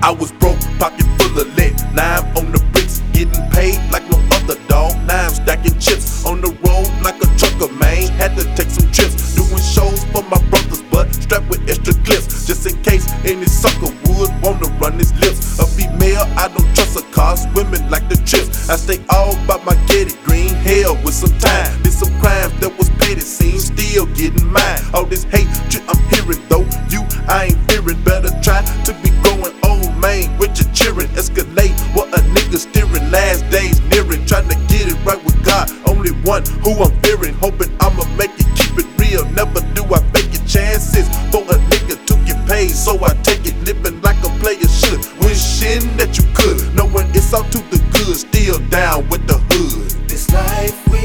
I was broke, pocket full of lead. Now I'm on the bricks, getting paid like no other dog. Now I'm stacking chips on the road like a trucker, man. Had to take some trips, doing shows for my brothers, but strapped with extra clips, just in case any sucker would wanna run his lips. A female, I don't trust her, cause women like the trips. I stay all about my get it green, hell with some time. Did some crimes that was petty, seems still getting mine. All this hate I'm hearing though, I ain't fearing. Better try to be growing old, man, with your cheering. Escalate what a nigga steering, last days nearing. Trying to get it right with God, only one who I'm fearing. Hoping I'ma make it, keep it real, never do I fake it. Chances for a nigga to get paid, so I take it. Living like a player should, wishing that you could, knowing it's all to the good. Still down with the hood. This life we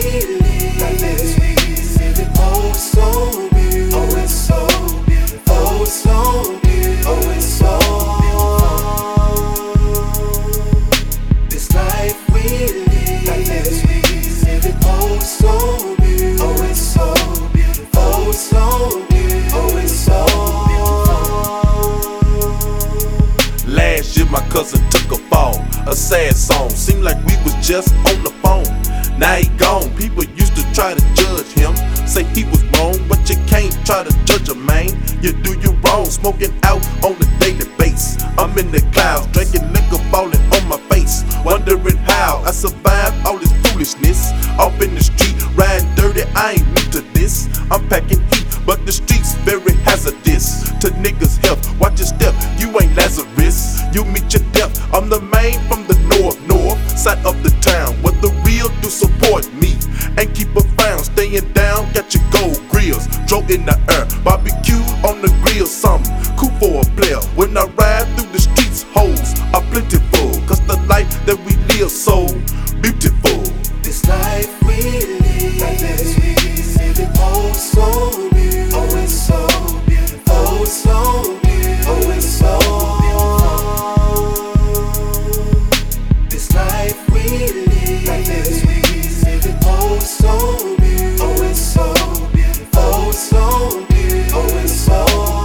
live, oh so beautiful, oh it's so beautiful, oh it's so beautiful, oh it's so beautiful. This life we live, oh so beautiful, oh it's so beautiful, oh it's so beautiful, oh it's so beautiful. Last year my cousin took a fall, a sad song, seemed like we was just on the phone. Now he gone, people used to try to judge him, say he was wrong, but you can't try to judge a man. You do you wrong, smoking out on a daily basis. I'm in the clouds, drinking liquor, falling on my face, wondering how I survived all this foolishness. Off in the street, riding dirty, I ain't new to this. I'm packing heat, but the streets very hazardous to niggas' health. Watch your step, you ain't Lazarus, you meet your death. I'm the man from the north side of the town, where the real do support me and keep a frown. Staying down, got your gold grills, drove in the air, barbecue on the grill, something cool for a player. When I ride through the streets, hoes are plentiful, cause the life that we live so beautiful. This life we live, oh so beautiful, oh it's so beautiful, oh it's so beautiful, oh it's so beautiful. This life we live, oh so beautiful, oh it's so beautiful, oh it's so beautiful, oh it's so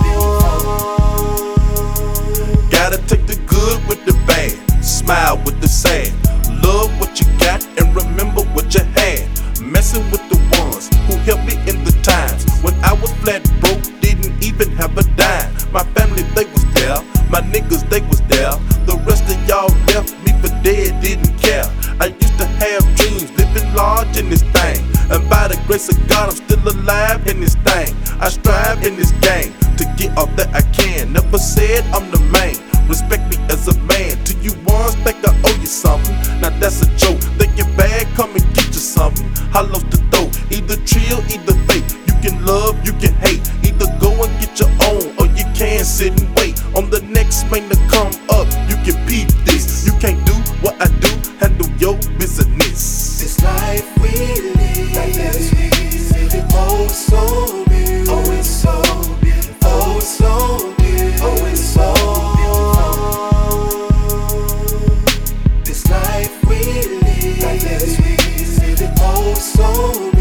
beautiful. Gotta take the good with the bad, smile with the sad. Love what you got and remember what you had. Messing with the ones who helped me in the times when I was flat broke, didn't even have a dime. My family, they was there, my niggas, they was there. The rest of y'all left me for dead, didn't care. I used to have dreams, living large in this thing, and by the grace of God, I'm still alive in this thing. I strive in this game to get all that I can. Never said I'm the main, respect me as a man. To you ones, think I owe you something, now that's a joke. Think you're bad, come and get you something. Hollows to throw, either trill, either fake. You can love, you can hate, either go and get your own, or you can sit and wait on the next man to come up. You can peep this, you can't do what I do, handle your business. This life we live, oh so beautiful, oh it's so beautiful, oh it's so beautiful, oh it's so beautiful. This life we live, oh so beautiful.